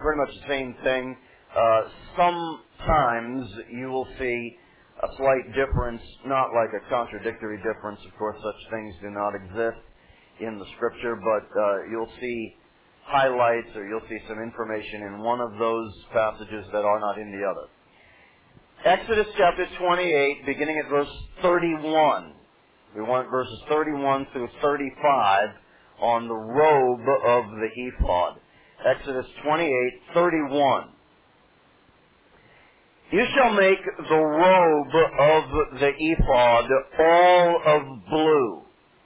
pretty much the same thing. Sometimes you will see a slight difference, not like a contradictory difference. Of course, such things do not exist in the Scripture, but you'll see highlights or you'll see some information in one of those passages that are not in the other. Exodus chapter 28, beginning at verse 31. We want verses 31 through 35 on the robe of the ephod. Exodus 28, 31. You shall make the robe of the ephod all of blue.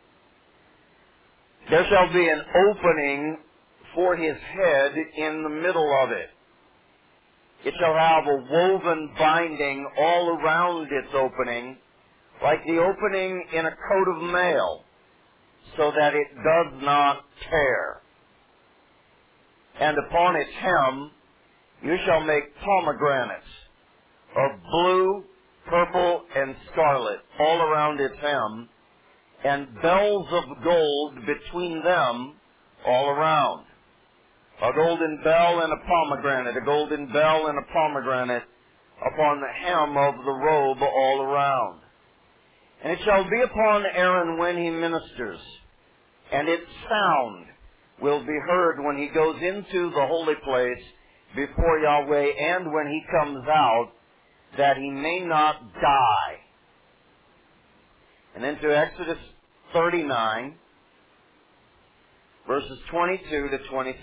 There shall be an opening for his head in the middle of it. It shall have a woven binding all around its opening, like the opening in a coat of mail, so that it does not tear. And upon its hem you shall make pomegranates of blue, purple, and scarlet all around its hem, and bells of gold between them all around. A golden bell and a pomegranate, a golden bell and a pomegranate upon the hem of the robe all around. And it shall be upon Aaron when he ministers, and its sound will be heard when he goes into the holy place before Yahweh and when he comes out, that he may not die. And then to Exodus 39, verses 22 to 26.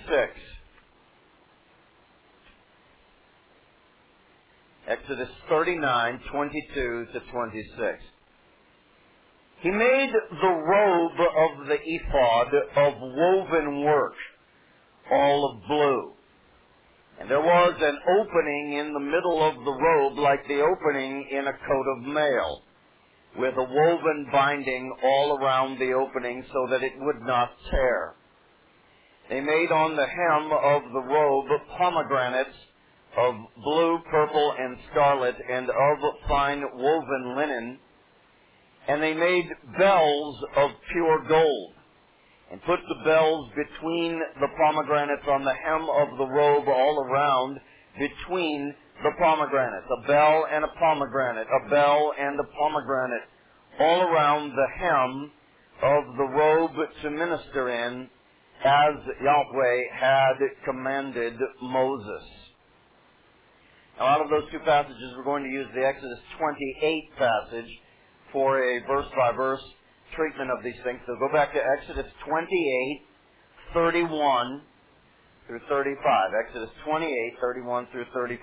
Exodus 39, 22 to 26. He made the robe of the ephod of woven work, all of blue. And there was an opening in the middle of the robe like the opening in a coat of mail, with a woven binding all around the opening so that it would not tear. They made on the hem of the robe pomegranates of blue, purple, and scarlet, and of fine woven linen. And they made bells of pure gold, and put the bells between the pomegranates on the hem of the robe all around, between the pomegranates. A bell and a pomegranate, a bell and a pomegranate, all around the hem of the robe to minister in, as Yahweh had commanded Moses. Now, out of those two passages, we're going to use the Exodus 28 passage for a verse-by-verse treatment of these things. So go back to Exodus 28, 31 through 35. Exodus 28, 31 through 35.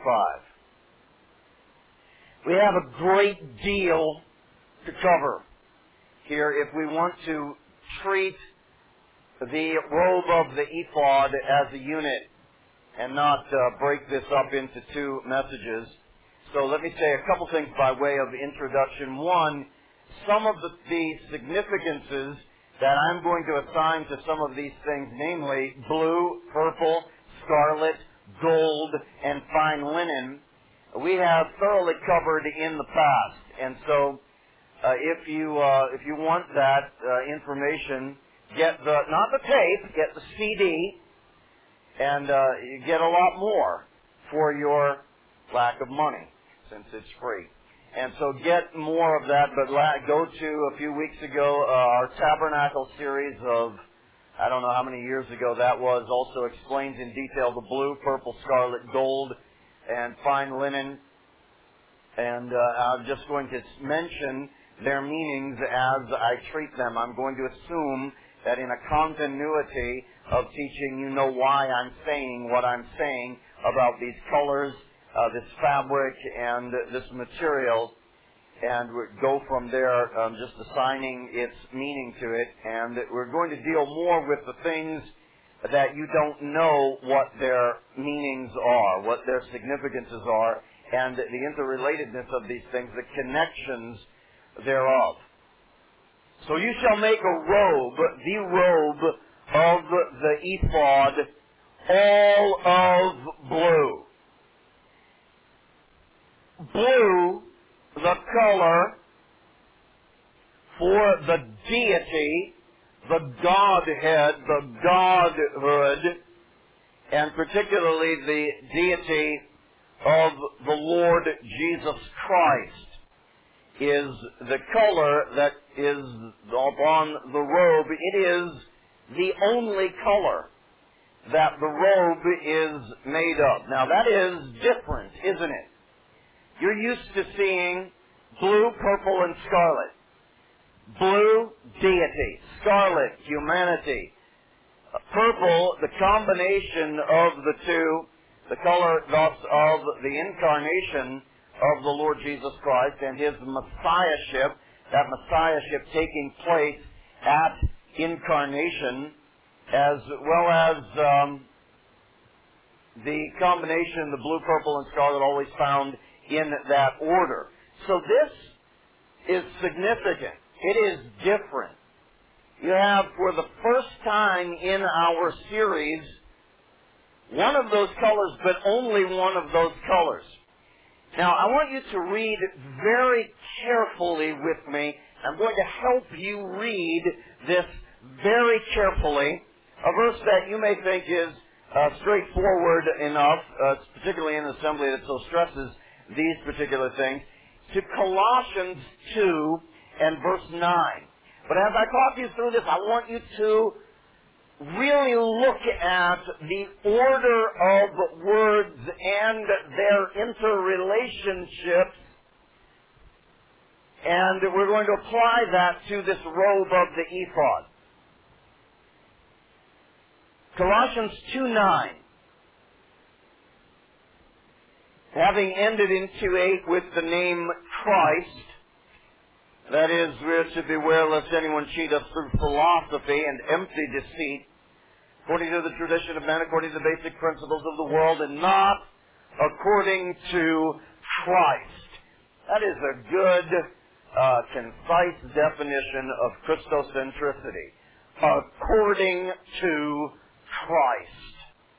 We have a great deal to cover here if we want to treat the robe of the ephod as a unit and not break this up into two messages. So let me say a couple things by way of introduction. One, some of the significances that I'm going to assign to some of these things, namely blue, purple, scarlet, gold, and fine linen, we have thoroughly covered in the past. And so if you want that information, get not the tape, get the CD, and you get a lot more for your lack of money, since it's free. And so get more of that, but go to, a few weeks ago, our Tabernacle series of, I don't know how many years ago that was, also explains in detail the blue, purple, scarlet, gold, and fine linen. And I'm just going to mention their meanings as I treat them. I'm going to assume that in a continuity of teaching, you know why I'm saying what I'm saying about these colors, this fabric, and this material, and we go from there, just assigning its meaning to it. And we're going to deal more with the things that you don't know what their meanings are, what their significances are, and the interrelatedness of these things, the connections thereof. So you shall make a robe, the robe of the ephod, all of blue. Blue, the color for the deity, the Godhead, the Godhood, and particularly the deity of the Lord Jesus Christ, is the color that is upon the robe. It is the only color that the robe is made of. Now that is different, isn't it? You're used to seeing blue, purple, and scarlet. Blue, deity. Scarlet, humanity. Purple, the combination of the two, the color thus of the incarnation of the Lord Jesus Christ and His Messiahship, that Messiahship taking place at incarnation, as well as the combination, the blue, purple, and scarlet, always found in that order. So this is significant. It is different. You have, for the first time in our series, one of those colors, but only one of those colors. Now, I want you to read very carefully with me. I'm going to help you read this very carefully. A verse that you may think is straightforward enough, particularly in an assembly that so stresses these particular things, to Colossians 2 and verse 9. But as I talk you through this, I want you to really look at the order of words and their interrelationships, and we're going to apply that to this robe of the ephod. Colossians 2:9. Having ended in 2:8 with the name Christ, that is, we're to beware lest anyone cheat us through philosophy and empty deceit, according to the tradition of men, according to the basic principles of the world, and not according to Christ. That is a good, concise definition of Christocentricity. According to Christ.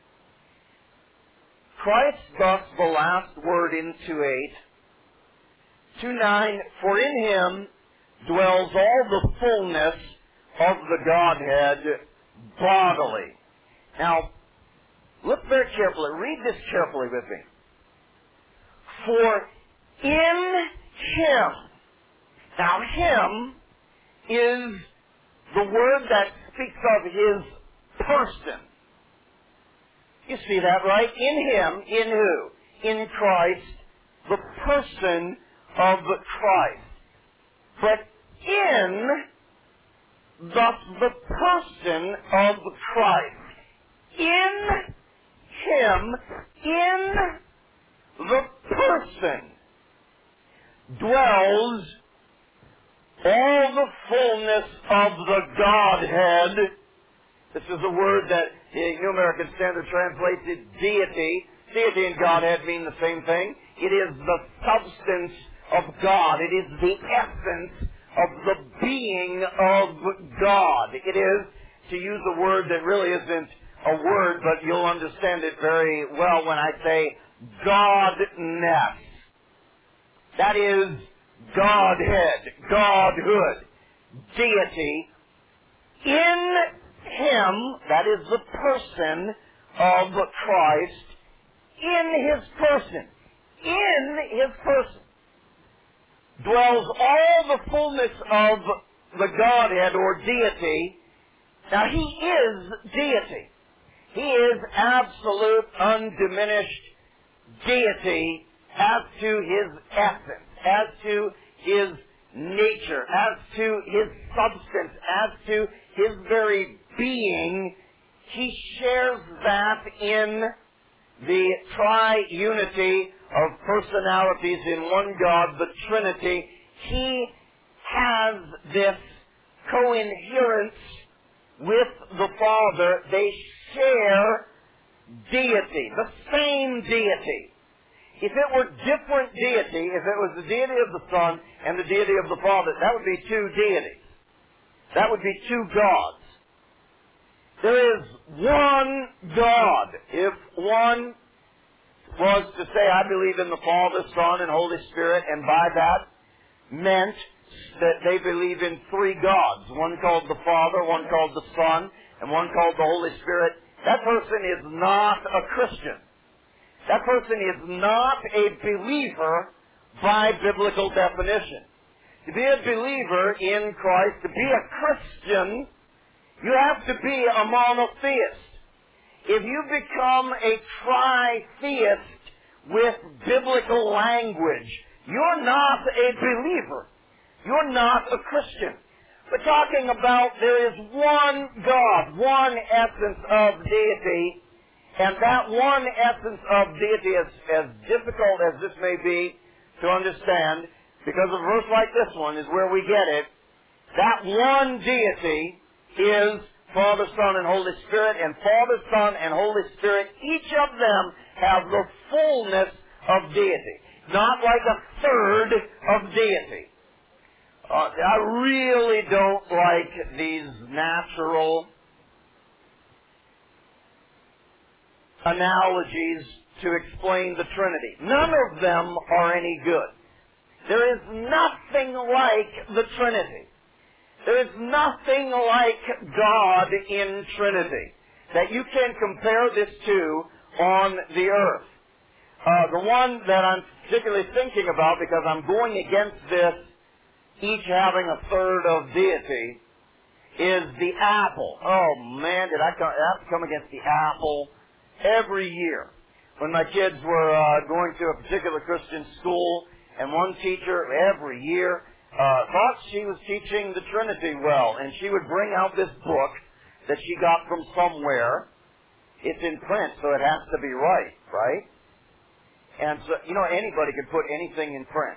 Christ, thus the last word in 2:8. 2:9, for in Him dwells all the fullness of the Godhead bodily. Now, look very carefully. Read this carefully with me. For in Him. Now, Him is the word that speaks of His person. You see that, right? In Him, in who? In Christ, the person of Christ. But in, thus the person of Christ. In Him, in the person, dwells all the fullness of the Godhead. This is a word that the New American Standard translates it deity. Deity and Godhead mean the same thing. It is the substance of God. It is the essence of the being of God. It is, to use a word that really isn't a word, but you'll understand it very well when I say Godness. That is Godhead, Godhood, deity. In Him, that is the person of Christ, in His person, dwells all the fullness of the Godhead or deity. Now, He is deity. He is absolute, undiminished deity as to His essence, as to His nature, as to His substance, as to His very being. He shares that in the triunity of personalities in one God, the Trinity. He has this coinherence with the Father. They share deity, the same deity. If it were different deity, if it was the deity of the Son and the deity of the Father, that would be two deities. That would be two gods. There is one God. If one was to say, I believe in the Father, Son, and Holy Spirit, and by that meant that they believe in three gods, one called the Father, one called the Son, and one called the Holy Spirit, that person is not a Christian. That person is not a believer by biblical definition. To be a believer in Christ, to be a Christian, you have to be a monotheist. If you become a tritheist with biblical language, you're not a believer. You're not a Christian. We're talking about there is one God, one essence of deity, and that one essence of deity, as difficult as this may be to understand, because a verse like this one is where we get it, that one deity is Father, Son, and Holy Spirit, and Father, Son, and Holy Spirit, each of them have the fullness of deity. Not like a third of deity. I really don't like these natural analogies to explain the Trinity. None of them are any good. There is nothing like the Trinity. There is nothing like God in Trinity that you can compare this to on the earth. The one that I'm particularly thinking about, because I'm going against this, each having a third of deity, is the apple. Oh man, did I have to come against the apple every year. When my kids were going to a particular Christian school, and one teacher every year thought she was teaching the Trinity well, and she would bring out this book that she got from somewhere. It's in print, so it has to be right, right? And so, anybody can put anything in print.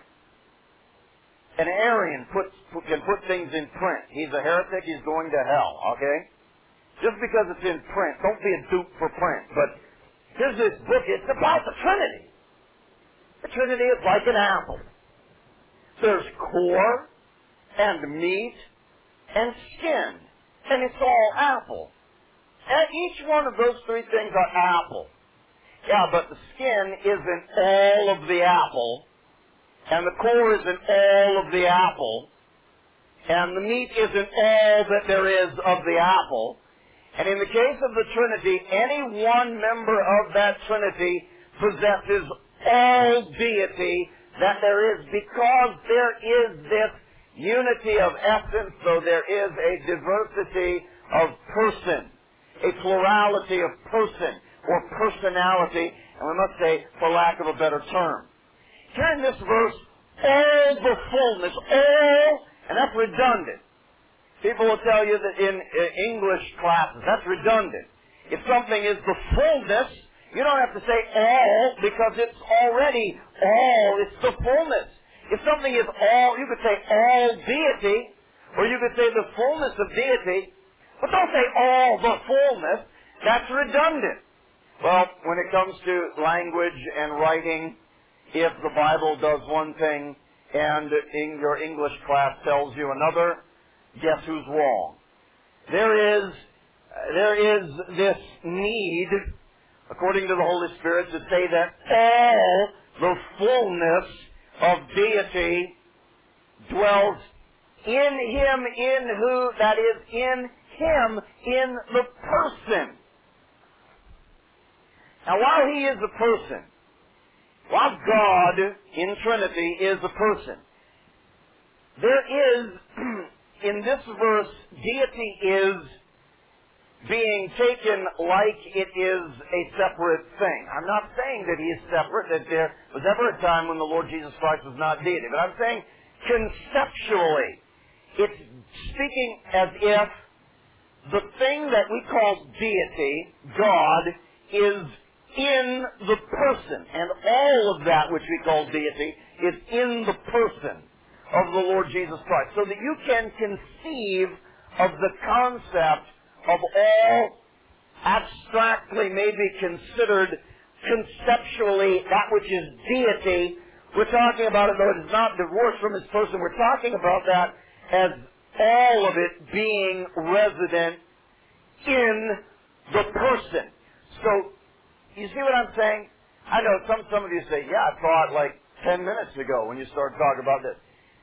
An Arian can put things in print. He's a heretic, he's going to hell, okay? Just because it's in print, don't be a dupe for print. But here's this book, it's about the Trinity. The Trinity is like an apple. There's core, and meat, and skin. And it's all apple. And each one of those three things are apple. Yeah, but the skin isn't all of the apple. And the core isn't all of the apple. And the meat isn't all that there is of the apple. And in the case of the Trinity, any one member of that Trinity possesses all deity that there is, because there is this unity of essence, though there is a diversity of person, a plurality of person or personality, and we must say, for lack of a better term. Here in this verse, all the fullness, all, and that's redundant. People will tell you that in English classes, that's redundant. If something is the fullness, you don't have to say all, because it's already all. It's the fullness. If something is all, you could say all deity, or you could say the fullness of deity, but don't say all the fullness. That's redundant. Well, when it comes to language and writing, if the Bible does one thing and in your English class tells you another, guess who's wrong? There is this need, according to the Holy Spirit, to say that all the fullness of deity dwells in Him, in who, that is, in Him, in the person. Now, while He is a person, while God in Trinity is a person, there is, in this verse, deity is being taken like it is a separate thing. I'm not saying that He is separate, that there was ever a time when the Lord Jesus Christ was not deity, but I'm saying conceptually, it's speaking as if the thing that we call deity, God, is in the person, and all of that which we call deity is in the person of the Lord Jesus Christ, so that you can conceive of the concept of all abstractly maybe considered conceptually that which is deity. We're talking about it, though it is not divorced from His person, we're talking about that as all of it being resident in the person. So, you see what I'm saying? I know some of you say, yeah, I thought like 10 minutes ago when you started talking about this.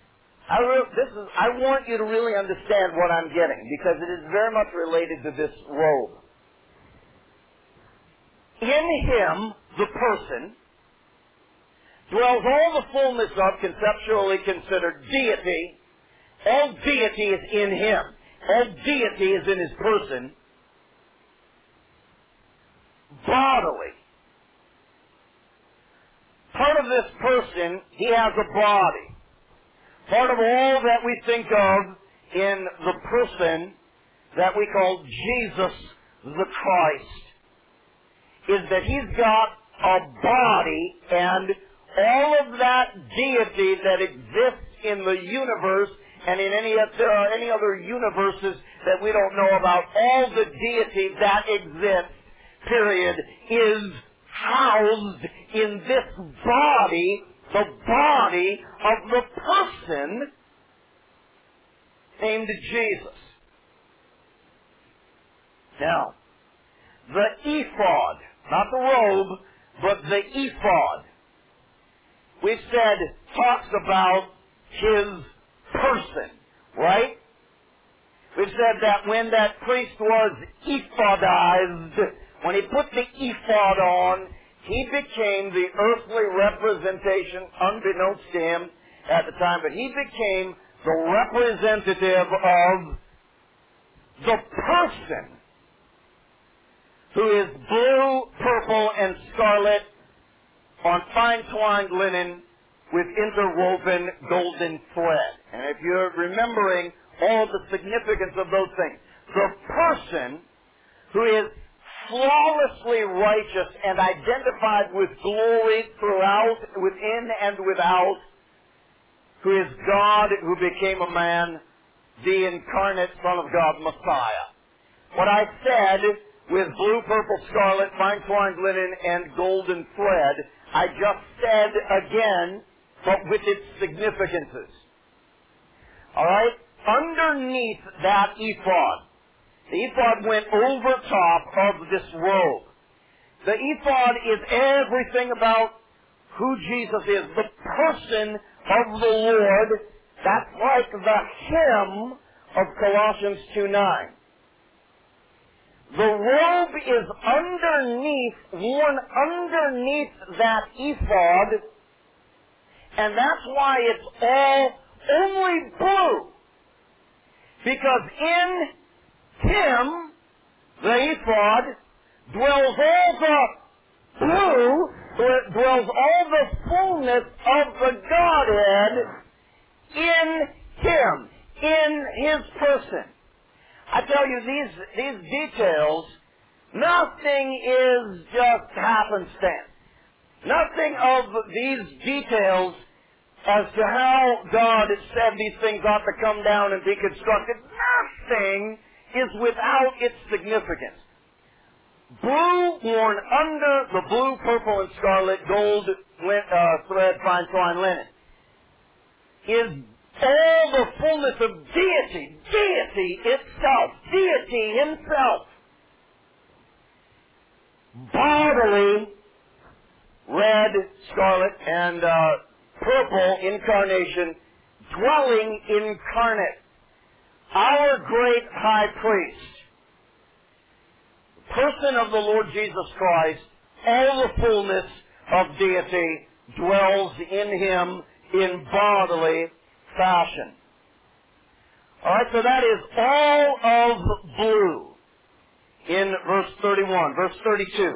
I want you to really understand what I'm getting, because it is very much related to this robe. In him, the person, dwells all the fullness of, conceptually considered, deity. All deity is in him. All deity is in his person. Bodily. Part of this person, he has a body. Part of all that we think of in the person that we call Jesus the Christ is that he's got a body, and all of that deity that exists in the universe and in any other universes that we don't know about, all the deity that exists, period, is housed in this body, the body of the person named Jesus. Now, the ephod, not the robe, but the ephod, we've said talks about his person, right? We've said that when that priest was ephodized, when he put the ephod on, he became the earthly representation, unbeknownst to him at the time, but he became the representative of the person who is blue, purple, and scarlet on fine twined linen with interwoven golden thread. And if you're remembering all the significance of those things, the person who is flawlessly righteous and identified with glory throughout, within and without, who is God who became a man, the incarnate Son of God, Messiah. What I said with blue, purple, scarlet, fine twined linen, and golden thread, I just said again, but with its significances. All right? Underneath that ephod, the ephod went over top of this robe. The ephod is everything about who Jesus is, the person of the Lord. That's like the hem of Colossians 2:9. The robe is underneath, worn underneath that ephod, and that's why it's all only blue. Because in him, the ephod, dwells all the blue, dwells all the fullness of the Godhead in him, in his person. I tell you, these details, nothing is just happenstance. Nothing of these details as to how God said these things ought to come down and be constructed, nothing is without its significance. Blue worn under the blue, purple, and scarlet, gold thread, fine twine linen is all the fullness of deity, deity itself, deity himself. Bodily, red, scarlet, and purple incarnation, dwelling incarnate. Our great high priest, person of the Lord Jesus Christ, all the fullness of deity dwells in him in bodily fashion. All right, so that is all of blue in verse 31. Verse 32.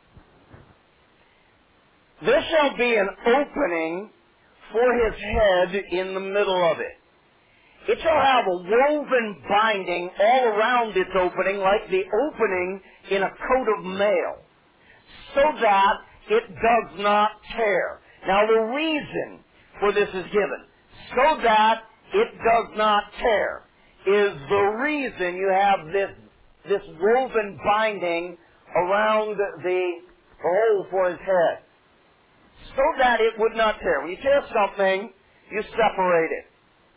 There shall be an opening for his head in the middle of it. It shall have a woven binding all around its opening, like the opening in a coat of mail, so that it does not tear. Now the reason for this is given. So that it does not tear is the reason you have this woven binding around the hole for his head. So that it would not tear. When you tear something, you separate it.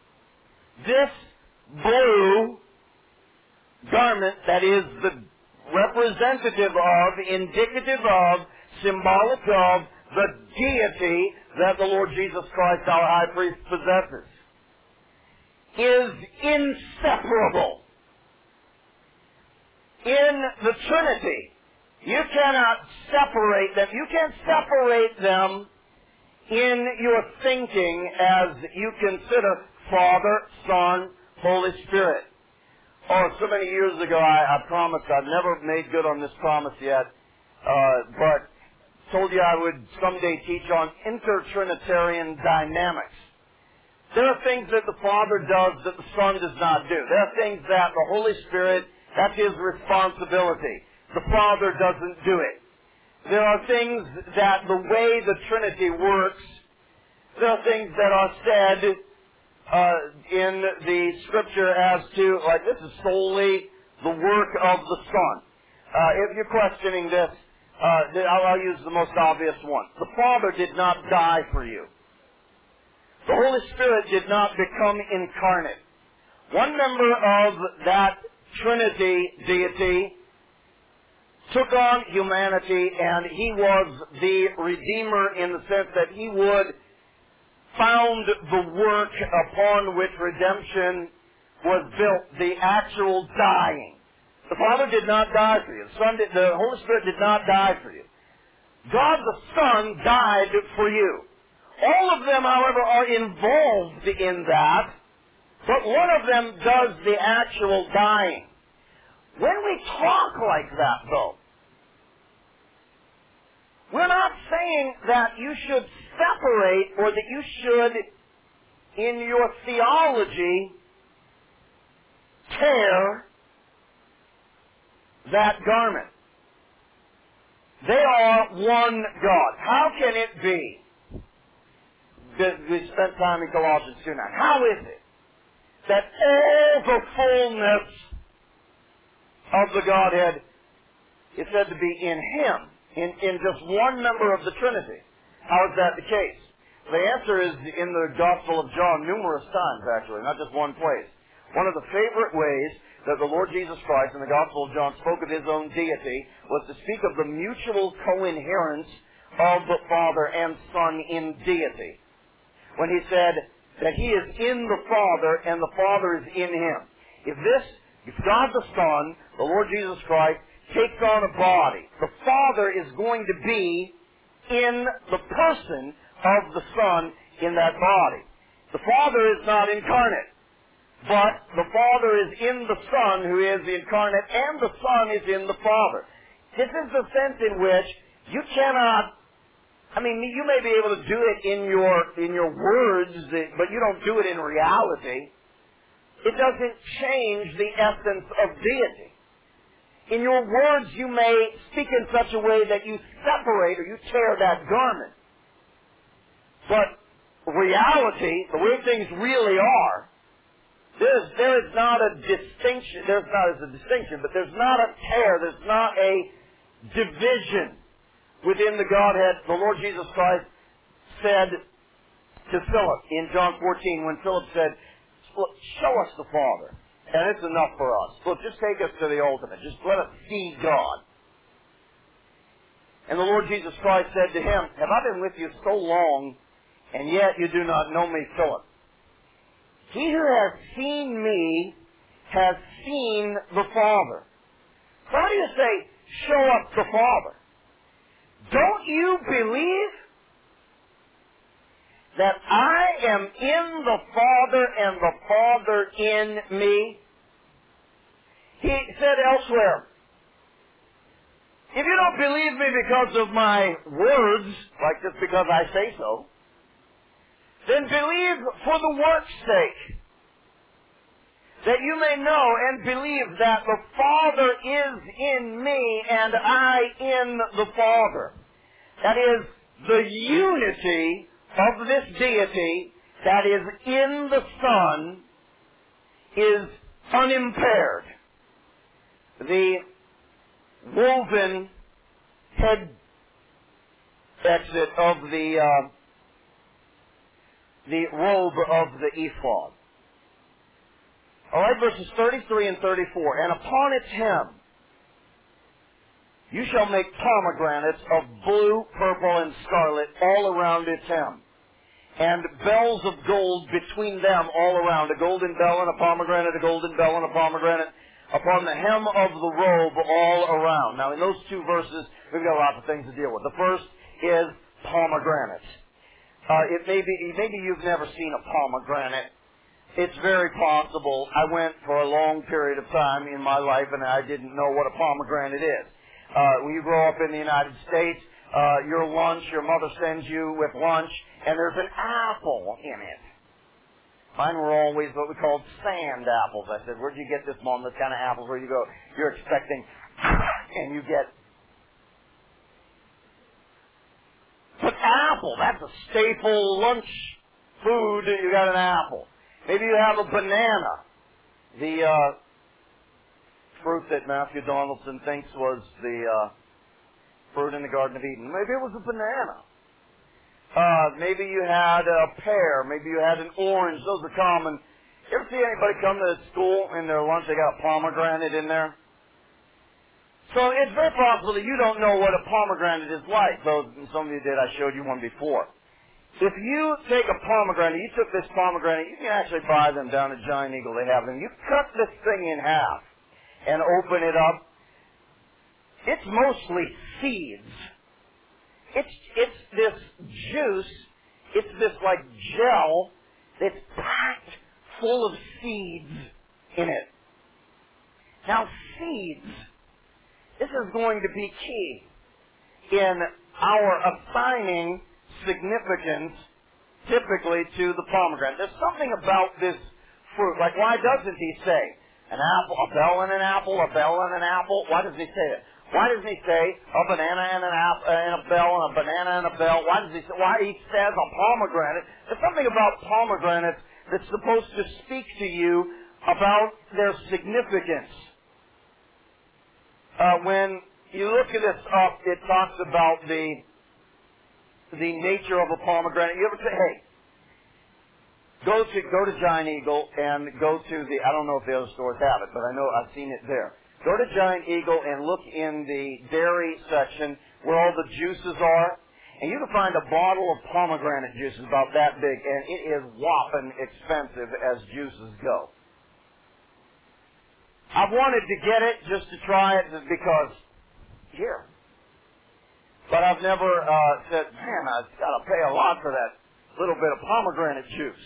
This blue garment that is the representative of, indicative of, symbolic of the deity that the Lord Jesus Christ, our high priest, possesses, is inseparable. In the Trinity, You cannot separate them. You can't separate them in your thinking as you consider Father, Son, Holy Spirit. Oh, so many years ago, I promised, I've never made good on this promise yet, but told you I would someday teach on intertrinitarian dynamics. There are things that the Father does that the Son does not do. There are things that the Holy Spirit, that's His responsibility. The Father doesn't do it. There are things that the way the Trinity works, there are things that are said in the Scripture as to, like, this is solely the work of the Son. If you're questioning this, I'll use the most obvious one. The Father did not die for you. The Holy Spirit did not become incarnate. One member of that Trinity deity took on humanity, and He was the Redeemer in the sense that He would found the work upon which redemption was built, the actual dying. The Father did not die for you. The Holy Spirit did not die for you. God the Son died for you. All of them, however, are involved in that, but one of them does the actual dying. When we talk like that, though, we're not saying that you should separate or that you should, in your theology, tear that garment. They are one God. How can it be? We spent time in Colossians 2:9. How is it that all the fullness of the Godhead is said to be in Him, in just one member of the Trinity? How is that the case? The answer is in the Gospel of John numerous times, actually, not just one place. One of the favorite ways that the Lord Jesus Christ in the Gospel of John spoke of His own deity was to speak of the mutual co-inherence of the Father and Son in deity. When He said that He is in the Father and the Father is in Him. If God the Son, the Lord Jesus Christ, takes on a body, the Father is going to be in the person of the Son in that body. The Father is not incarnate, but the Father is in the Son who is the incarnate, and the Son is in the Father. This is the sense in which you cannot, you may be able to do it in your words, but you don't do it in reality. It doesn't change the essence of deity. In your words, you may speak in such a way that you separate or you tear that garment. But reality, the way things really are, there is not a distinction. There's not as a distinction, but there's not a tear. There's not a division within the Godhead. The Lord Jesus Christ said to Philip in John 14, when Philip said, "Show us the Father, and it's enough for us. Look, just take us to the ultimate. Just let us see God." And the Lord Jesus Christ said to him, "Have I been with you so long, and yet you do not know me, Philip? He who has seen me has seen the Father." So how do you say, "Show us the Father"? Don't you believe that I am in the Father and the Father in me? He said elsewhere, if you don't believe me because of my words, like just because I say so, then believe for the work's sake, that you may know and believe that the Father is in me and I in the Father. That is, the unity of this deity that is in the Son is unimpaired. The woven head exit of the robe of the ephod. All right, verses 33 and 34. "And upon its hem you shall make pomegranates of blue, purple, and scarlet all around its hem, and bells of gold between them all around, a golden bell and a pomegranate, a golden bell and a pomegranate. upon the hem of the robe all around. Now, in those two verses, we've got lots of things to deal with. The first is pomegranates. Maybe you've never seen a pomegranate. It's very possible. I went for a long period of time in my life and I didn't know what a pomegranate is. When you grow up in the United States, your mother sends you with lunch, and there's an apple in it. Mine were always what we called sand apples. I said, where'd you get this, Mom? This kind of apples where you go, you're expecting, and you get. But apple, that's a staple lunch food. You got an apple. Maybe you have a banana. The fruit that Matthew Donaldson thinks was the fruit in the Garden of Eden. Maybe it was a banana. Maybe you had a pear. Maybe you had an orange. Those are common. You ever see anybody come to school in their lunch, they got a pomegranate in there? So it's very possible that you don't know what a pomegranate is like, though some of you did. I showed you one before. If you take a pomegranate, you took this pomegranate, you can actually buy them down at Giant Eagle. They have them. You cut this thing in half and open it up. It's mostly seeds. It's this juice, it's this like gel that's packed full of seeds in it. Now seeds, this is going to be key in our assigning significance typically to the pomegranate. There's something about this fruit. Like, why doesn't he say an apple, a bell and an apple, a bell and an apple? Why does he say it? Why doesn't he say a banana and an apple and a bell and a banana and a bell? Why he says a pomegranate? There's something about pomegranates that's supposed to speak to you about their significance. When you look at this up, it talks about the nature of a pomegranate. You ever say, hey, go to Giant Eagle and go to the, I don't know if the other stores have it, but I know I've seen it there. Go to Giant Eagle and look in the dairy section where all the juices are, and you can find a bottle of pomegranate juice about that big, and it is whopping expensive as juices go. I've wanted to get it just to try it because, here. But I've never said, man, I've got to pay a lot for that little bit of pomegranate juice.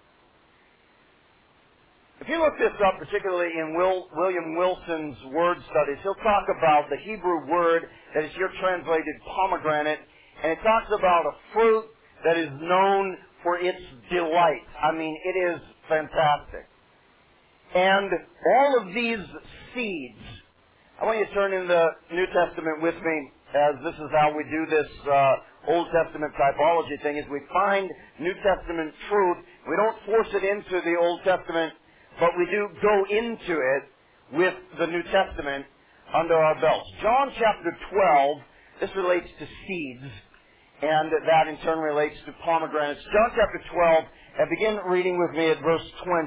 If you look this up, particularly in William Wilson's word studies, he'll talk about the Hebrew word that is here translated pomegranate, and it talks about a fruit that is known for its delight. I mean, it is fantastic. And all of these seeds, I want you to turn in the New Testament with me, as this is how we do this Old Testament typology thing, is we find New Testament truth. We don't force it into the Old Testament, but we do go into it with the New Testament under our belts. John chapter 12, this relates to seeds, and that in turn relates to pomegranates. John chapter 12, and begin reading with me at verse 20.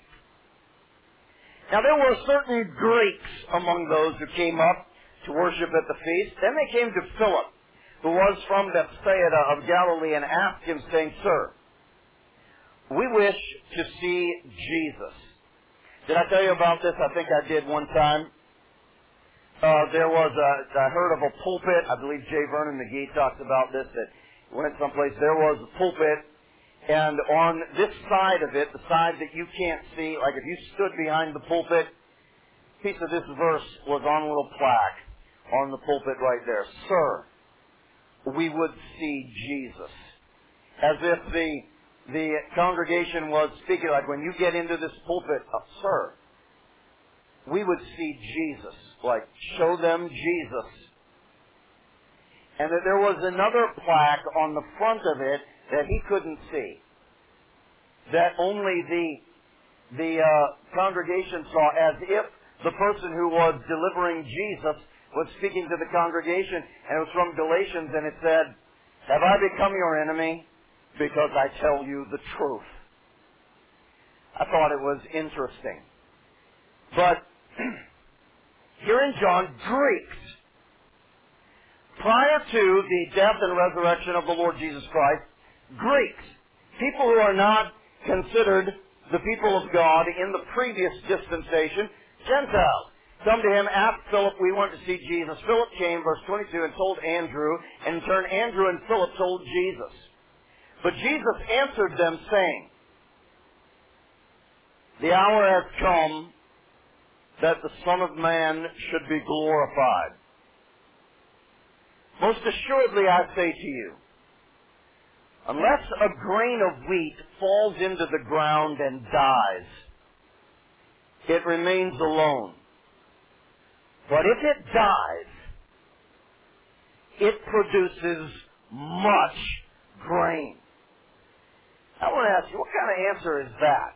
Now there were certain Greeks among those who came up to worship at the feast. Then they came to Philip, who was from Bethsaida of Galilee, and asked him, saying, Sir, we wish to see Jesus. Did I tell you about this? I think I did one time. I heard of a pulpit. I believe J. Vernon McGee talks about this, that went someplace. There was a pulpit, and on this side of it, the side that you can't see, like if you stood behind the pulpit, a piece of this verse was on a little plaque on the pulpit right there. Sir, we would see Jesus. As if the congregation was speaking, like when you get into this pulpit, sir, we would see Jesus. Like, show them Jesus. And that there was another plaque on the front of it that he couldn't see. That only the congregation saw, as if the person who was delivering Jesus was speaking to the congregation, and it was from Galatians, and it said, have I become your enemy because I tell you the truth? I thought it was interesting. But here in John, Greeks, prior to the death and resurrection of the Lord Jesus Christ, Greeks, people who are not considered the people of God in the previous dispensation, Gentiles. Come to him, ask Philip, we want to see Jesus. Philip came, verse 22, and told Andrew, and in turn Andrew and Philip told Jesus. But Jesus answered them, saying, the hour has come that the Son of Man should be glorified. Most assuredly I say to you, unless a grain of wheat falls into the ground and dies, it remains alone. But if it dies, it produces much grain. I want to ask you, what kind of answer is that?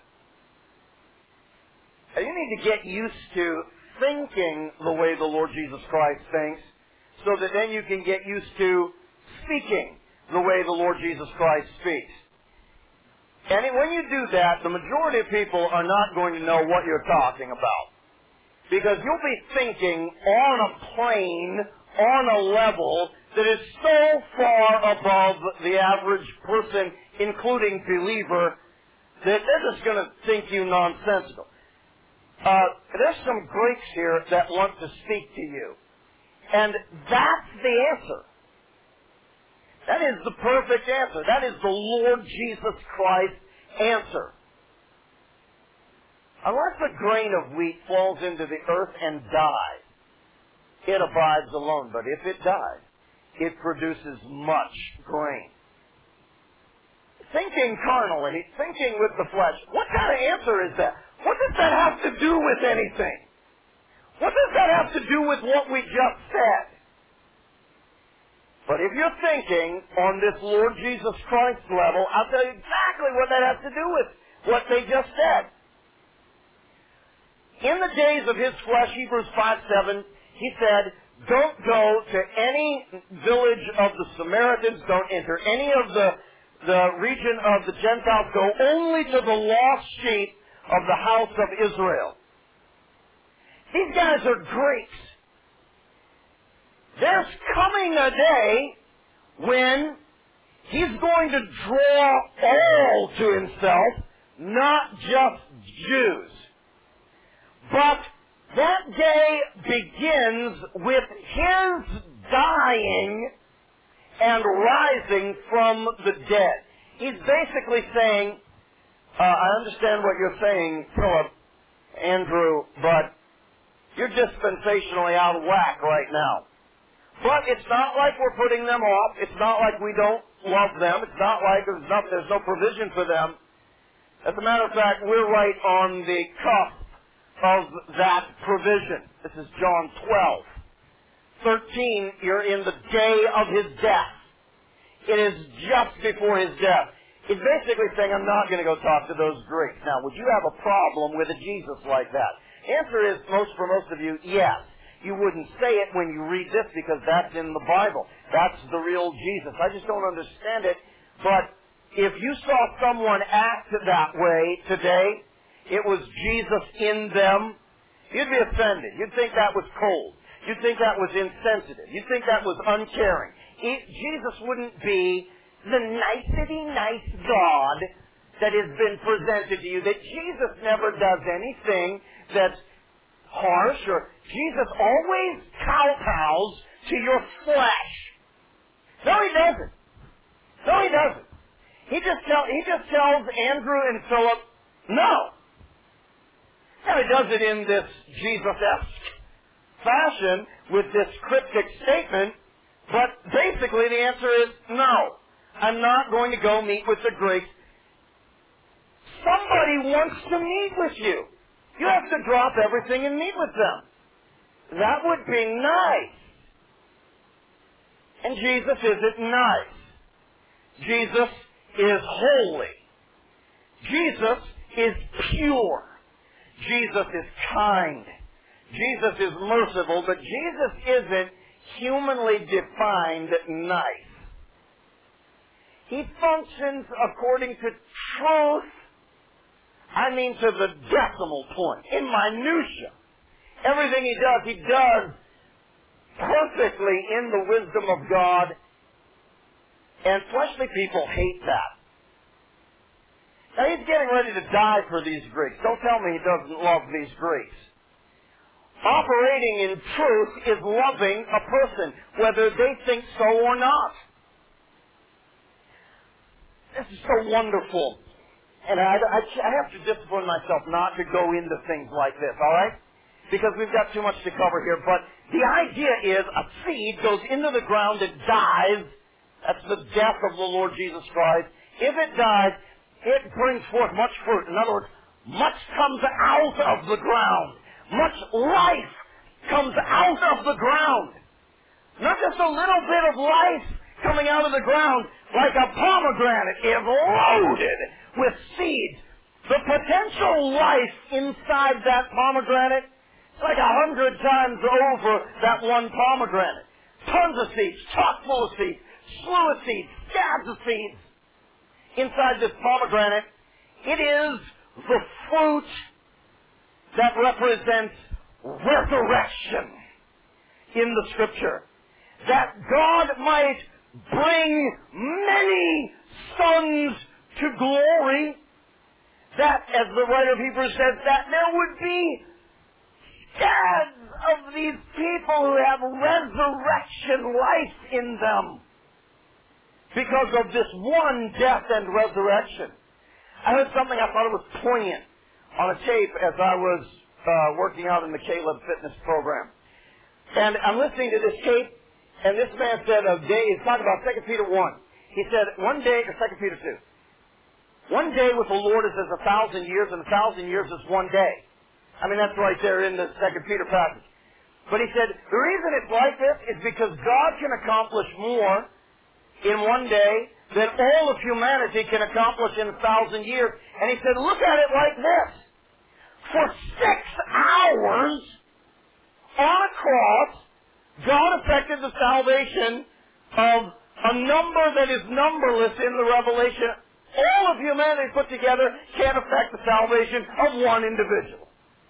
Now, you need to get used to thinking the way the Lord Jesus Christ thinks, so that then you can get used to speaking the way the Lord Jesus Christ speaks. And when you do that, the majority of people are not going to know what you're talking about. Because you'll be thinking on a plane, on a level that is so far above the average person, including believer, that they're just going to think you nonsensical. There's some Greeks here that want to speak to you. And that's the answer. That is the perfect answer. That is the Lord Jesus Christ's answer. Unless a grain of wheat falls into the earth and dies, it abides alone. But if it dies, it produces much grain. Thinking carnally, thinking with the flesh, what kind of answer is that? What does that have to do with anything? What does that have to do with what we just said? But if you're thinking on this Lord Jesus Christ level, I'll tell you exactly what that has to do with what they just said. In the days of his flesh, Hebrews 5:7, he said, don't go to any village of the Samaritans, don't enter any of the region of the Gentiles, go only to the lost sheep of the house of Israel. These guys are Greeks. There's coming a day when he's going to draw all to himself, not just Jews. But that day begins with his dying and rising from the dead. He's basically saying, I understand what you're saying, Philip, Andrew, but you're dispensationally out of whack right now. But it's not like we're putting them off. It's not like we don't love them. It's not like there's no provision for them. As a matter of fact, we're right on the cusp of that provision. This is John 12:13. You're in the day of his death. It is just before his death. He's basically saying, I'm not going to go talk to those Greeks. Now, would you have a problem with a Jesus like that? Answer is, for most of you, yes. You wouldn't say it when you read this because that's in the Bible. That's the real Jesus. I just don't understand it. But if you saw someone act that way today, it was Jesus in them, you'd be offended. You'd think that was cold. You'd think that was insensitive. You'd think that was uncaring. Jesus wouldn't be the nicety nice God that has been presented to you, that Jesus never does anything that's harsh, or Jesus always kowtows to your flesh. No, he doesn't. No, he doesn't. He just tells Andrew and Philip, no. Now, he does it in this Jesus-esque fashion with this cryptic statement, but basically the answer is no. I'm not going to go meet with the Greeks. Somebody wants to meet with you. You have to drop everything and meet with them. That would be nice. And Jesus isn't nice. Jesus is holy. Jesus is pure. Jesus is kind. Jesus is merciful, but Jesus isn't humanly defined nice. He functions according to truth. I mean to the decimal point, in minutia. Everything he does perfectly in the wisdom of God. And fleshly people hate that. Now he's getting ready to die for these Greeks. Don't tell me he doesn't love these Greeks. Operating in truth is loving a person, whether they think so or not. This is so wonderful. And I have to discipline myself not to go into things like this, all right? Because we've got too much to cover here. But the idea is a seed goes into the ground, it dies. That's the death of the Lord Jesus Christ. If it dies, it brings forth much fruit. In other words, much comes out of the ground. Much life comes out of the ground. Not just a little bit of life coming out of the ground like a pomegranate. It's loaded with seeds. The potential life inside that pomegranate is like 100 times over that one pomegranate. Tons of seeds, chock full of seeds, slew of seeds, scabs of seeds. Inside this pomegranate, it is the fruit that represents resurrection in the Scripture. That God might bring many sons to glory. That, as the writer of Hebrews says, that there would be scads of these people who have resurrection life in them because of this one death and resurrection. I heard something I thought it was poignant on a tape as I was working out in the Caleb Fitness program. And I'm listening to this tape, and this man said he's talking about 2 Peter 1. He said, one day, or 2 Peter 2, one day with the Lord is as 1,000 years, and 1,000 years is one day. I mean, that's right there in the 2 Peter passage. But he said, the reason it's like this is because God can accomplish more in one day than all of humanity can accomplish in 1,000 years. And he said, look at it like this. For 6 hours on a cross, God effected the salvation of a number that is numberless in the Revelation. All of humanity put together can't affect the salvation of one individual.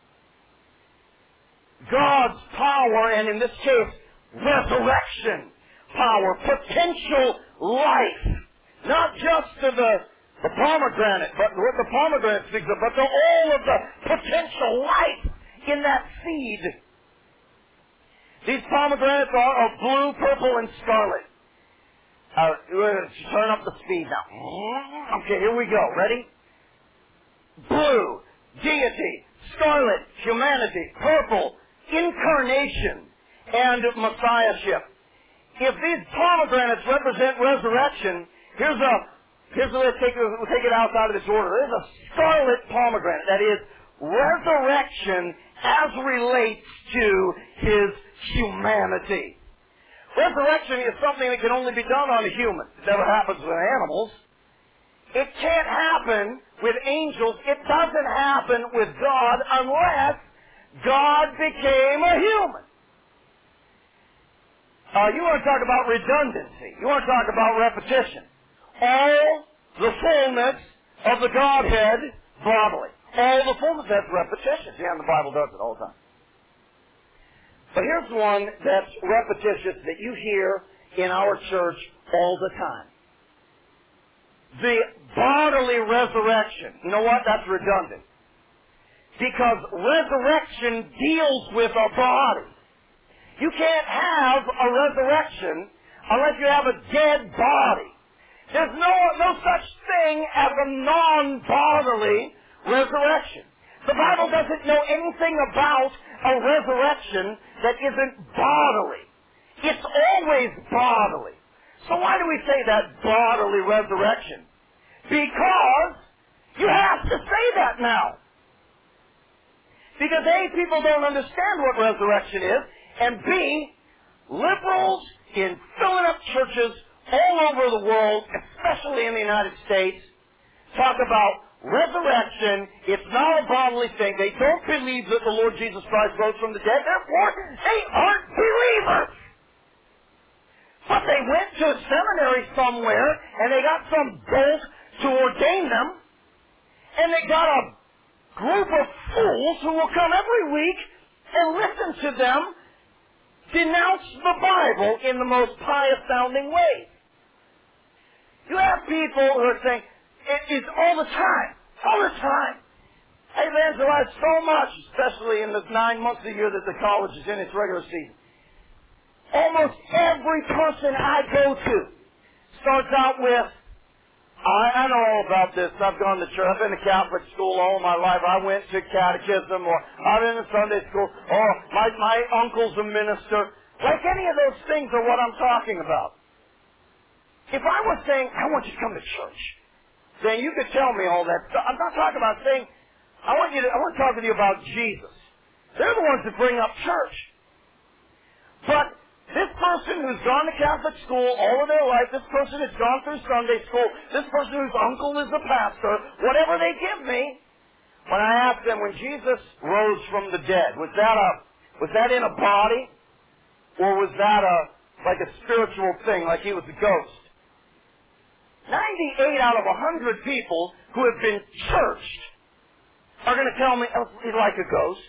God's power, and in this case, resurrection power, potential life, not just to the pomegranate, but what the pomegranate speaks of, but to all of the potential life in that seed. These pomegranates are of blue, purple, and scarlet. We're going to turn up the speed now. Okay, here we go. Ready? Blue, deity. Scarlet, humanity. Purple, incarnation and messiahship. If these pomegranates represent resurrection, here's we'll take it outside of this order. There's a scarlet pomegranate. That is resurrection as relates to his humanity. Resurrection is something that can only be done on a human. It never happens with animals. It can't happen with angels. It doesn't happen with God unless God became a human. You want to talk about redundancy. You want to talk about repetition. All the fullness of the Godhead bodily. All the fullness, that's repetitious. Yeah, and the Bible does it all the time. But here's one that's repetitious that you hear in our church all the time. The bodily resurrection. You know what? That's redundant. Because resurrection deals with a body. You can't have a resurrection unless you have a dead body. There's no such thing as a non-bodily resurrection. The Bible doesn't know anything about a resurrection that isn't bodily. It's always bodily. So why do we say that bodily resurrection? Because you have to say that now. Because A, people don't understand what resurrection is, and B, liberals in filling up churches all over the world, especially in the United States, talk about resurrection. It's not a bodily thing. They don't believe that the Lord Jesus Christ rose from the dead. Therefore, they aren't believers. But they went to a seminary somewhere, and they got some dolt to ordain them, and they got a group of fools who will come every week and listen to them denounce the Bible in the most pious-sounding way. You have people who are saying, it is all the time. I evangelize so much, especially in the 9 months a year that the college is in its regular season. Almost every person I go to starts out with, I know all about this. I've gone to church. I've been to Catholic school all my life. I went to catechism, or I've been to Sunday school, or my uncle's a minister. Like any of those things are what I'm talking about. If I was saying, I want you to come to church, then you could tell me all that stuff. I'm not talking about saying, I want to talk to you about Jesus. They're the ones that bring up church. But this person who's gone to Catholic school all of their life, this person who's gone through Sunday school, this person whose uncle is a pastor, whatever they give me, when I ask them, when Jesus rose from the dead, was that in a body? Or was that like a spiritual thing, like he was a ghost? 98 out of 100 people who have been churched are going to tell me, oh, he's like a ghost.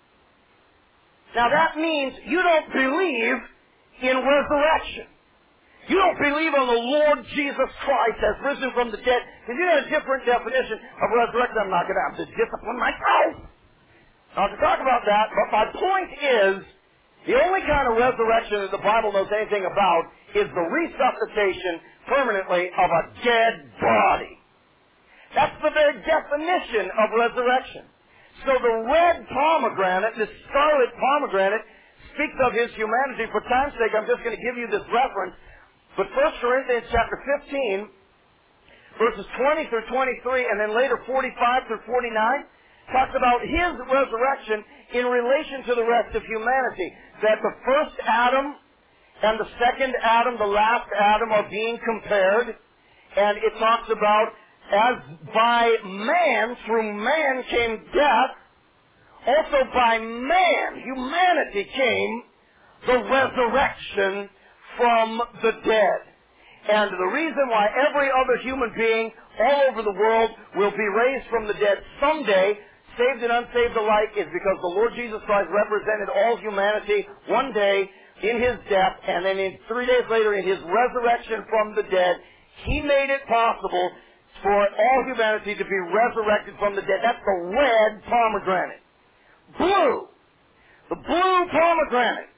Now that means you don't believe in resurrection. You don't believe on the Lord Jesus Christ as risen from the dead. Because you got a different definition of resurrection. I'm not going to have to discipline myself not to talk about that. But my point is, the only kind of resurrection that the Bible knows anything about is the resuscitation permanently of a dead body. That's the very definition of resurrection. So the red pomegranate, this scarlet pomegranate, speaks of his humanity. For time's sake, I'm just going to give you this reference. But 1 Corinthians chapter 15, verses 20 through 23, and then later 45 through 49, talks about his resurrection in relation to the rest of humanity. That the first Adam and the second Adam, the last Adam, are being compared. And it talks about, as by man, through man came death, also by man, humanity came the resurrection from the dead. And the reason why every other human being all over the world will be raised from the dead someday, saved and unsaved alike, is because the Lord Jesus Christ represented all humanity one day in his death, and then 3 days later in his resurrection from the dead, he made it possible for all humanity to be resurrected from the dead. That's the red pomegranate. Blue. The blue pomegranate.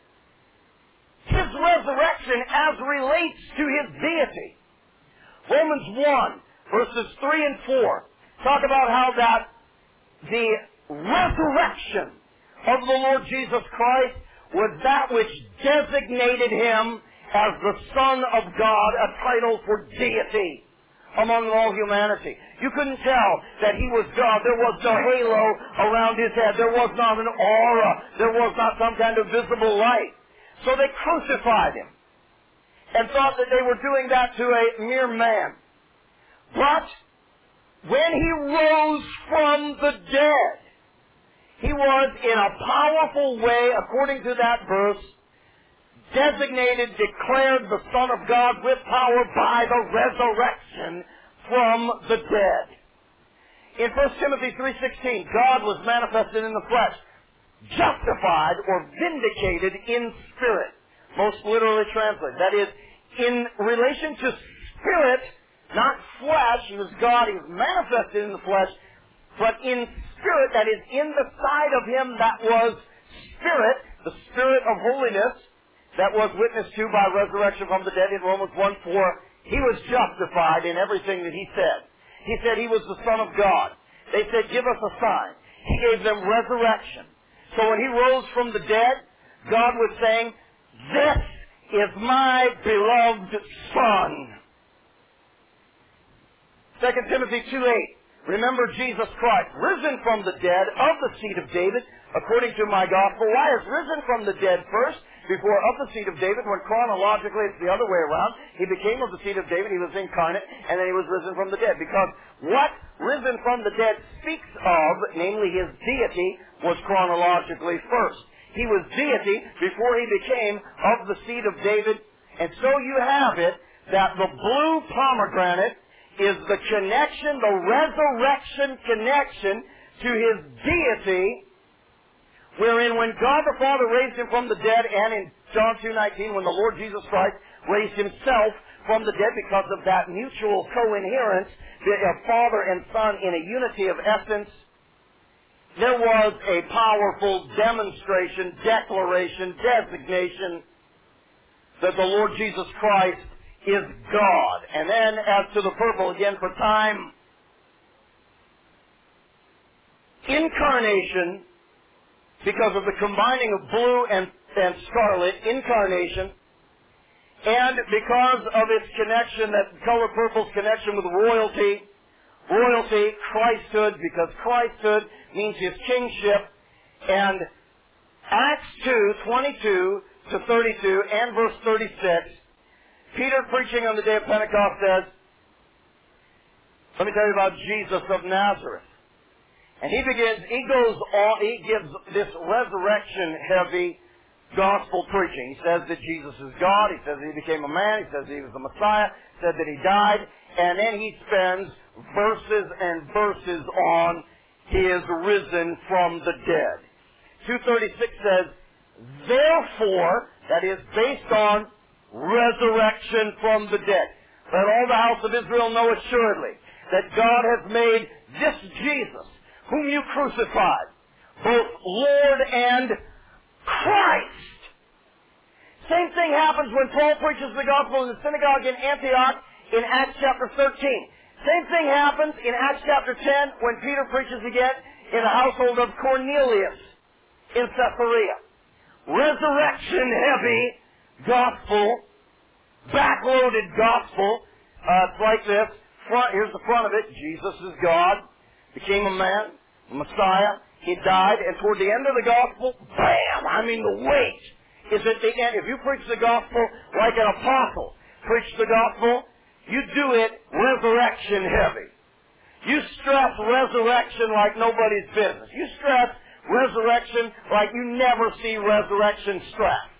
His resurrection as relates to his deity. Romans 1, verses 3 and 4 talk about how that the resurrection of the Lord Jesus Christ was that which designated him as the Son of God, a title for deity among all humanity. You couldn't tell that he was God. There was no halo around his head. There was not an aura. There was not some kind of visible light. So they crucified him and thought that they were doing that to a mere man. But when he rose from the dead, he was in a powerful way, according to that verse, designated, declared the Son of God with power by the resurrection from the dead. In 1 Timothy 3:16, God was manifested in the flesh, justified or vindicated in spirit. Most literally translated. That is, in relation to spirit, not flesh. He was God. He was manifested in the flesh. But in spirit, that is, in the side of him that was spirit, the spirit of holiness, that was witnessed to by resurrection from the dead in Romans 1:4, he was justified in everything that he said. He said he was the Son of God. They said, give us a sign. He gave them resurrection. So when he rose from the dead, God was saying, this is my beloved Son. 2 Timothy 2:8. Remember Jesus Christ, risen from the dead, of the seed of David, according to my gospel. Why is risen from the dead first, before of the seed of David, when chronologically it's the other way around? He became of the seed of David, he was incarnate, and then he was risen from the dead. Because what risen from the dead speaks of, namely his deity, was chronologically first. He was deity before he became of the seed of David. And so you have it that the blue pomegranate is the connection, the resurrection connection to his deity, wherein when God the Father raised him from the dead, and in John 2:19, when the Lord Jesus Christ raised himself from the dead because of that mutual co-inherence of Father and Son in a unity of essence, there was a powerful demonstration, declaration, designation that the Lord Jesus Christ is God. And then as to the purple, again for time, incarnation, because of the combining of blue and scarlet, incarnation, and because of its connection, that color purple's connection with royalty, Christhood, because Christhood means his kingship, and Acts 2:22 to 32 and verse 36, Peter preaching on the day of Pentecost says, let me tell you about Jesus of Nazareth. And he gives this resurrection-heavy gospel preaching. He says that Jesus is God. He says that he became a man. He says that he was the Messiah. He said that he died. And then he spends verses and verses on he is risen from the dead. 2:36 says, therefore, that is based on resurrection from the dead. Let all the house of Israel know assuredly that God has made this Jesus, whom you crucified, both Lord and Christ. Same thing happens when Paul preaches the gospel in the synagogue in Antioch in Acts chapter 13. Same thing happens in Acts chapter 10 when Peter preaches again in the household of Cornelius in Caesarea. Resurrection-heavy gospel, backloaded gospel. It's like this. Here's the front of it. Jesus is God, became a man, the Messiah. He died, and toward the end of the gospel, bam! I mean, the weight is at the end. If you preach the gospel like an apostle, preach the gospel, you do it resurrection heavy. You stress resurrection like nobody's business. You stress resurrection like you never see resurrection stressed.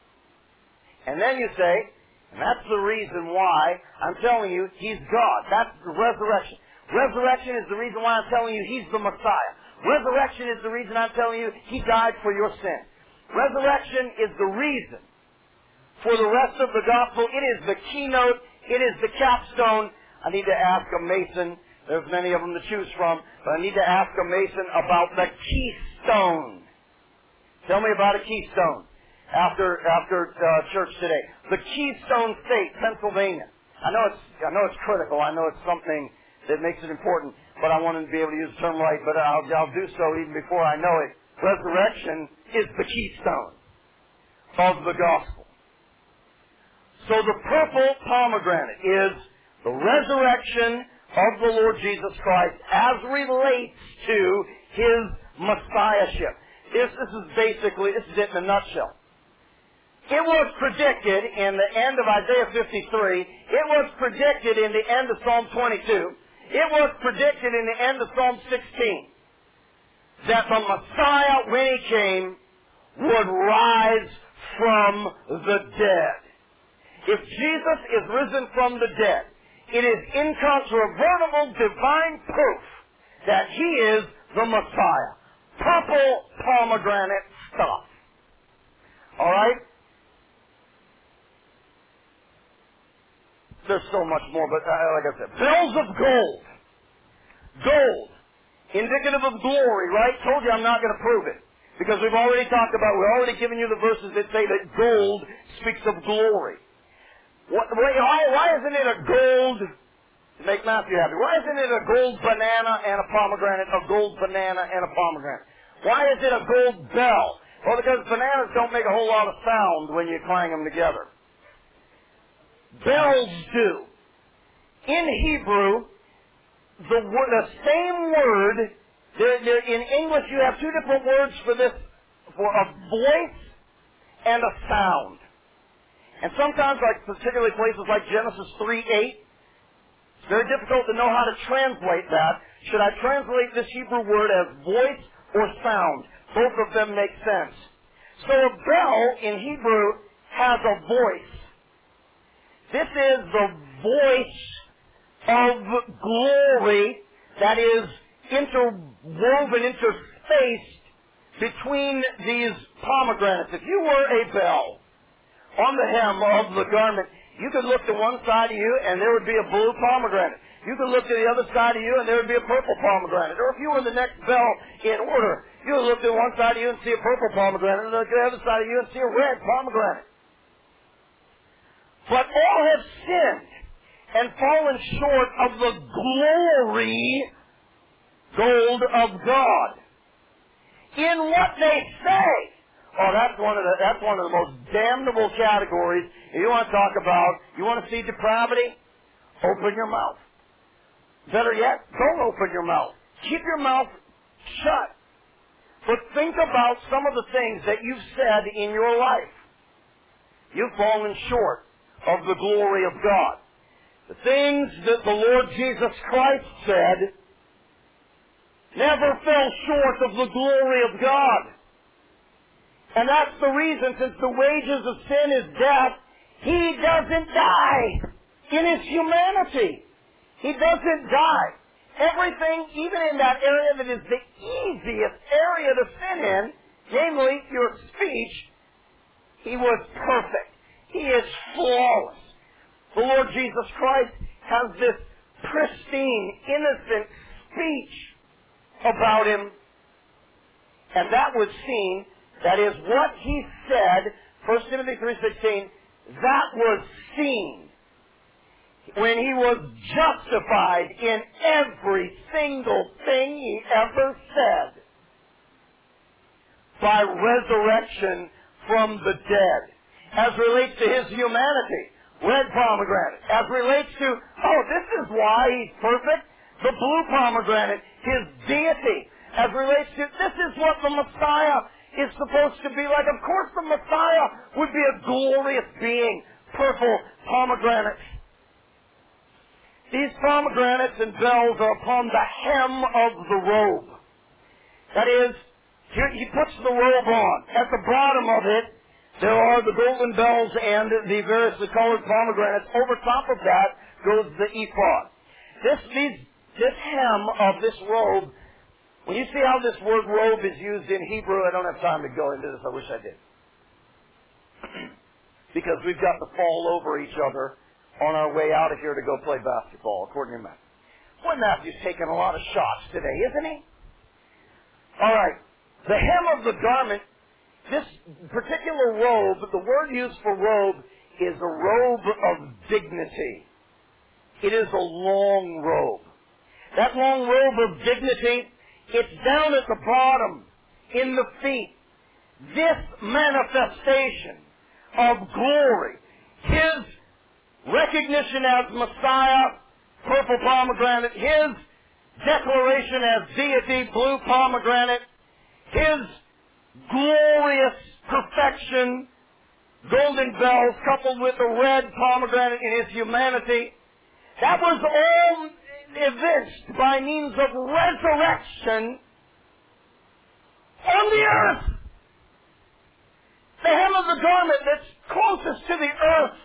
And then you say, and that's the reason why I'm telling you he's God. That's the resurrection. Resurrection is the reason why I'm telling you he's the Messiah. Resurrection is the reason I'm telling you he died for your sin. Resurrection is the reason for the rest of the gospel. It is the keynote. It is the capstone. I need to ask a Mason. There's many of them to choose from, but I need to ask a Mason about the keystone. Tell me about a keystone after church today. The Keystone State, Pennsylvania. I know it's critical. I know it's something that makes it important, but I want to be able to use the term right, but I'll do so even before I know it. Resurrection is the keystone of the gospel. So the purple pomegranate is the resurrection of the Lord Jesus Christ as relates to his messiahship. This is it in a nutshell. It was predicted in the end of Isaiah 53. It was predicted in the end of Psalm 22. It was predicted in the end of Psalm 16 that the Messiah, when he came, would rise from the dead. If Jesus is risen from the dead, it is incontrovertible divine proof that he is the Messiah. Purple pomegranate stuff. All right? There's so much more, but like I said, bells of gold. Gold. Indicative of glory, right? Told you I'm not going to prove it. Because we've already given you the verses that say that gold speaks of glory. Why isn't it a gold, to make Matthew happy, why isn't it a gold banana and a pomegranate, a gold banana and a pomegranate? Why is it a gold bell? Well, because bananas don't make a whole lot of sound when you clang them together. Bells do. In Hebrew, the same word, in English you have two different words for this, for a voice and a sound. And sometimes, like particularly places like Genesis 3:8, it's very difficult to know how to translate that. Should I translate this Hebrew word as voice or sound? Both of them make sense. So a bell in Hebrew has a voice. This is the voice of glory that is interwoven, interspaced between these pomegranates. If you were a bell on the hem of the garment, you could look to one side of you and there would be a blue pomegranate. You could look to the other side of you and there would be a purple pomegranate. Or if you were the next bell in order, you would look to one side of you and see a purple pomegranate, and look to the other side of you and see a red pomegranate. But all have sinned and fallen short of the glory gold of God. In what they say. Oh, that's one of the most damnable categories. If you want to talk about, you want to see depravity? Open your mouth. Better yet, don't open your mouth. Keep your mouth shut. But think about some of the things that you've said in your life. You've fallen short of the glory of God. The things that the Lord Jesus Christ said never fell short of the glory of God. And that's the reason, since the wages of sin is death, He doesn't die in His humanity. He doesn't die. Everything, even in that area that is the easiest area to sin in, namely your speech, He was perfect. He is flawless. The Lord Jesus Christ has this pristine, innocent speech about Him. And that was seen, that is what He said, 1 Timothy 3:16, that was seen when He was justified in every single thing He ever said by resurrection from the dead. As relates to His humanity, red pomegranate. As relates to, this is why He's perfect, the blue pomegranate, His deity. As relates to, this is what the Messiah is supposed to be like. Of course the Messiah would be a glorious being, purple pomegranate. These pomegranates and bells are upon the hem of the robe. That is, He puts the robe on. At the bottom of it, there are the golden bells and the variously colored pomegranates. Over top of that goes the ephod. This hem of this robe, when you see how this word robe is used in Hebrew, I don't have time to go into this. I wish I did. Because we've got to fall over each other on our way out of here to go play basketball, according to Matt. Boy, Matthew's taking a lot of shots today, isn't he? All right. The hem of the garment, this particular robe, the word used for robe is a robe of dignity. It is a long robe. That long robe of dignity, it's down at the bottom, in the feet. This manifestation of glory, His recognition as Messiah, purple pomegranate, His declaration as deity, blue pomegranate, His glorious perfection, golden bells coupled with the red pomegranate in His humanity, that was all evinced by means of resurrection on the earth. The hem of the garment that's closest to the earth.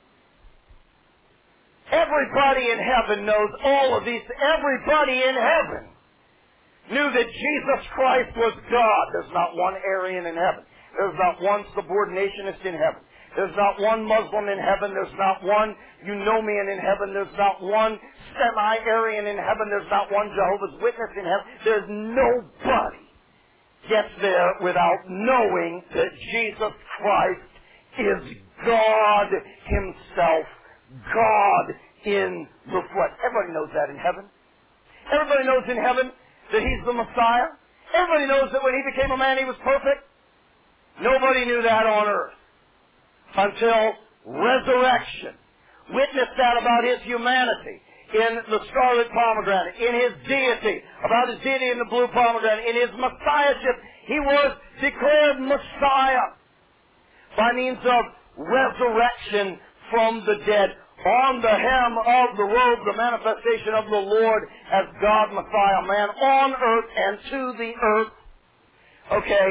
Everybody in heaven knows all of these. Everybody in heaven knew that Jesus Christ was God. There's not one Aryan in heaven. There's not one subordinationist in heaven. There's not one Muslim in heaven. There's not one Eunomian in heaven. There's not one semi-Aryan in heaven. There's not one Jehovah's Witness in heaven. There's nobody gets there without knowing that Jesus Christ is God Himself. God in the flesh. Everybody knows that in heaven. Everybody knows in heaven that He's the Messiah. Everybody knows that when He became a man, He was perfect. Nobody knew that on earth until resurrection. Witness that about His humanity in the scarlet pomegranate, in His deity, about His deity in the blue pomegranate, in His messiahship. He was declared Messiah by means of resurrection from the dead. On the hem of the robe, the manifestation of the Lord as God Messiah, man on earth and to the earth. Okay.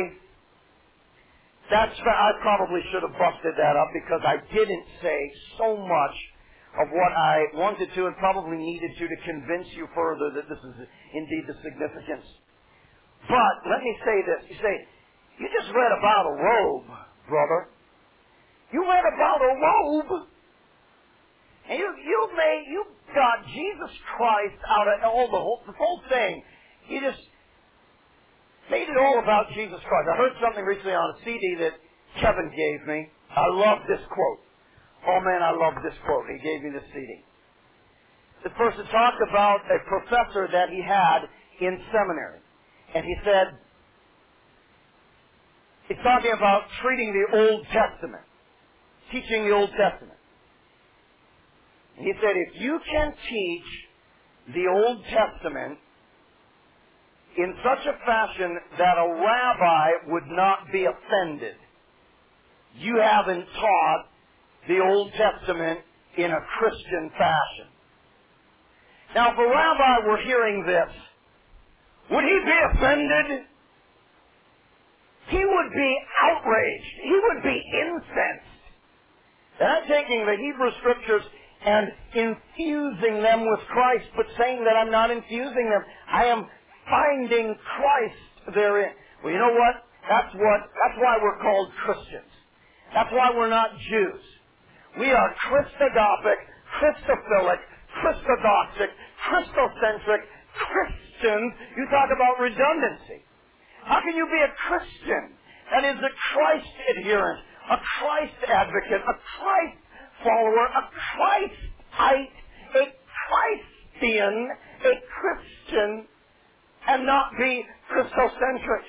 I probably should have busted that up because I didn't say so much of what I wanted to and probably needed to convince you further that this is indeed the significance. But let me say this. You say, you just read about a robe, brother. You read about a robe. And you got Jesus Christ out of the whole thing. You just made it all about Jesus Christ. I heard something recently on a CD that Kevin gave me. I love this quote. Oh man, I love this quote. He gave me this CD. This person talked about a professor that he had in seminary. And he said, he's talking about treating the Old Testament, teaching the Old Testament. And he said, if you can teach the Old Testament in such a fashion that a rabbi would not be offended, you haven't taught the Old Testament in a Christian fashion. Now, if a rabbi were hearing this, would he be offended? He would be outraged. He would be incensed. And I'm taking the Hebrew Scriptures and infusing them with Christ, but saying that I'm not infusing them. I am finding Christ therein. Well, you know what? That's why we're called Christians. That's why we're not Jews. We are Christogopic, Christophilic, Christodoxic, Christocentric Christians. You talk about redundancy. How can you be a Christian that is a Christ adherent, a Christ advocate, a Christ follower, a Christite, a Christian, a Christian, and not be Christocentric?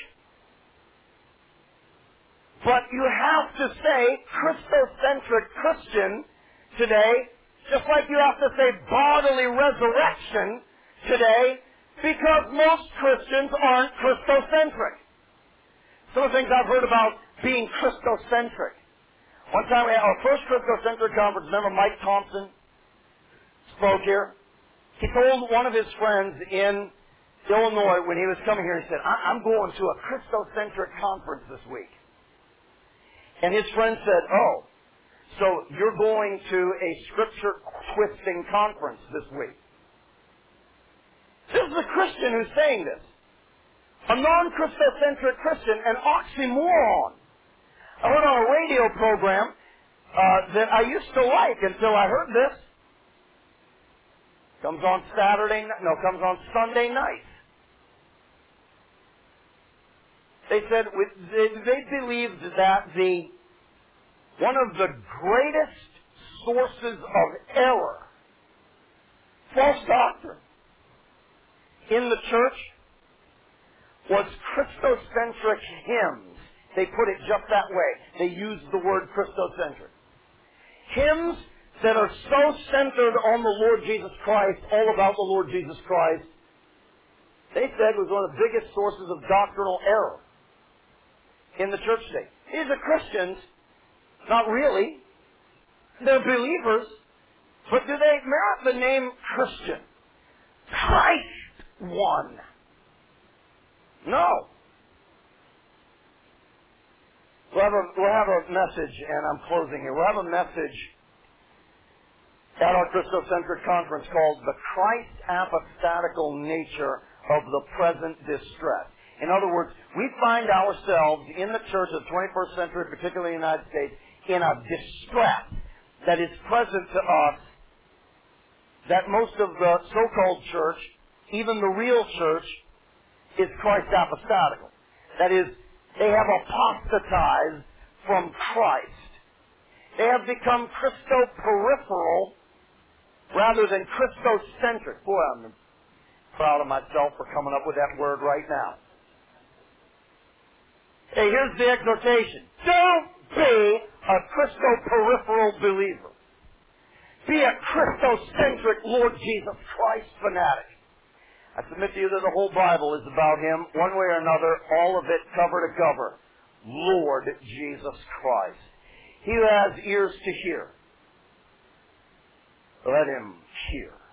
But you have to say Christocentric Christian today, just like you have to say bodily resurrection today, because most Christians aren't Christocentric. Some of the things I've heard about being Christocentric. One time we had our first Christocentric conference. Remember Mike Thompson spoke here? He told one of his friends in Illinois when he was coming here, he said, I'm going to a Christocentric conference this week. And his friend said, oh, so you're going to a scripture-twisting conference this week. This is a Christian who's saying this. A non-Christocentric Christian, an oxymoron. I heard on a radio program that I used to like until I heard this. Comes on Sunday night. They said they believed that one of the greatest sources of error, false doctrine, in the church was Christocentric hymns. They put it just that way. They used the word Christocentric. Hymns that are so centered on the Lord Jesus Christ, all about the Lord Jesus Christ, they said was one of the biggest sources of doctrinal error in the church today. These are Christians. Not really. They're believers. But do they merit the name Christian? Christ one. No. We'll have a message, and I'm closing here. We'll have a message at our Christocentric conference called The Christ Apostatical Nature of the Present Distress. In other words, we find ourselves in the church of the 21st century, particularly in the United States, in a distress that is present to us that most of the so-called church, even the real church, is Christ apostatical. That is, they have apostatized from Christ. They have become Christo-peripheral rather than Christocentric. Boy, I'm proud of myself for coming up with that word right now. Hey, here's the exhortation. Don't be a Christo-peripheral believer. Be a Christocentric Lord Jesus Christ fanatic. I submit to you that the whole Bible is about Him, one way or another, all of it cover to cover. Lord Jesus Christ. He who has ears to hear, let him hear.